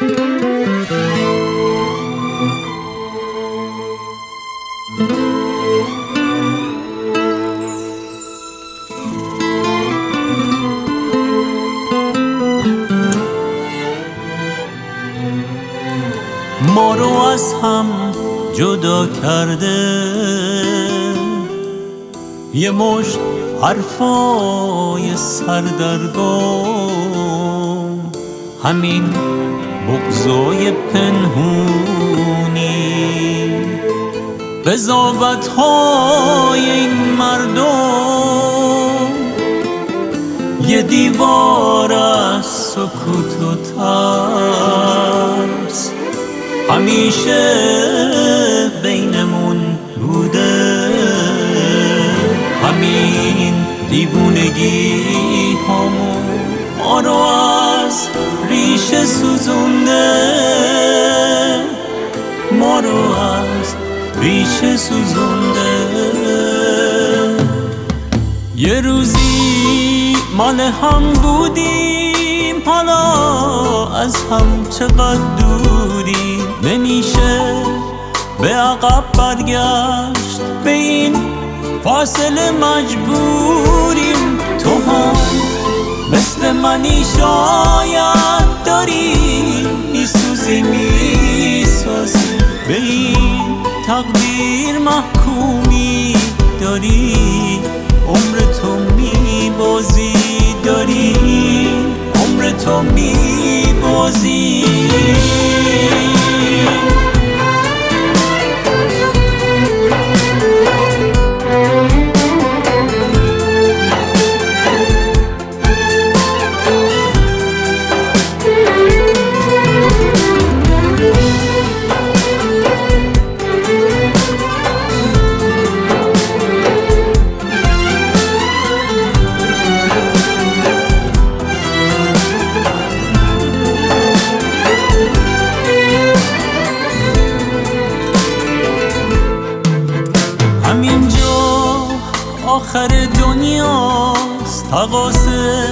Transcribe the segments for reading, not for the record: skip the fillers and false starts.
ما رو از هم جدا کرده یه مشت حرفای سردرگم، همین بغضای پنهونی، قضاوت‌های این مردم، یه دیوار از سکوت و ترس همیشه بینمون بوده. همین دیوونگی همون ما رو از ریشه سوزونده، ما رو از ریشه سوزونده. یه روزی مال هم بودیم، حالا از هم چقدر دوریم. نمیشه به عقب برگشت، به این فاصله مجبوریم. تو هم مثل منی شاید داری میسوزی میسازی، به این تقدیر محکومی داری، عمر تو میبازی، داری عمر تو میبازی. همینجا آخر دنیاست، تقاصه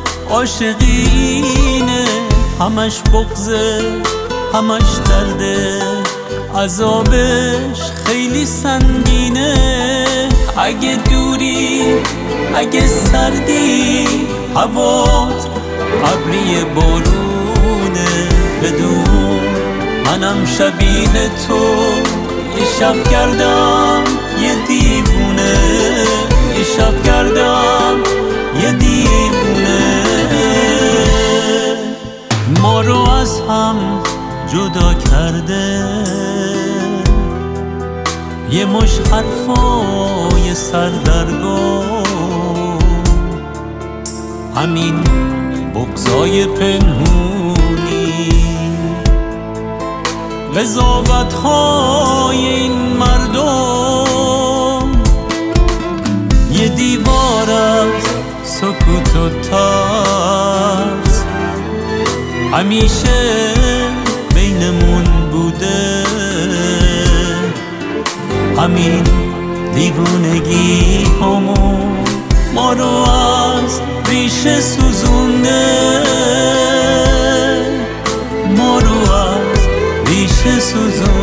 عاشقینه، همش بغضه همش درده، عذابش خیلی سنگینه. اگه دوری اگه سردی، هوات ابری بارونه، بدون منم شبیه تو یه شب کردم یه دیوونه، یه شب کردم یه دیوونه. ما رو از هم جدا کرده یه مش حرفای سردرگم، همین بغضای پنهونی، قضاوت‌های این مردم، یه دیوار از سکوت و ترس همیشه بینمون بوده. همین دیوونگی همون ما رو از ریشه سوزونده، ما رو از ریشه سوزونده.